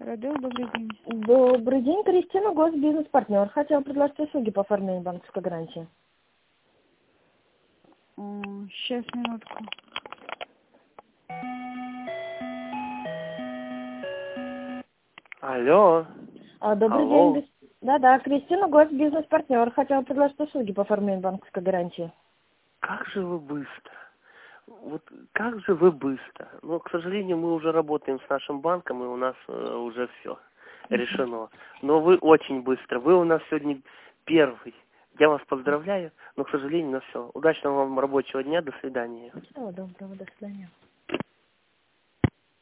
Радио, добрый день. Добрый день, Кристина, госбизнес-партнер. Хотела предложить услуги по оформлению банковской гарантии. Сейчас, минутку. Алло. Добрый Алло. день. Да-да, Кристина, госбизнес-партнер. Хотела предложить услуги по оформлению банковской гарантии. Как же вы быстро. Вот как же вы быстро. Но, к сожалению, мы уже работаем с нашим банком, и у нас уже все решено. Но вы очень быстро. Вы у нас сегодня первый. Я вас поздравляю, но, к сожалению, на все. Удачного вам рабочего дня. До свидания. Всего доброго, до свидания.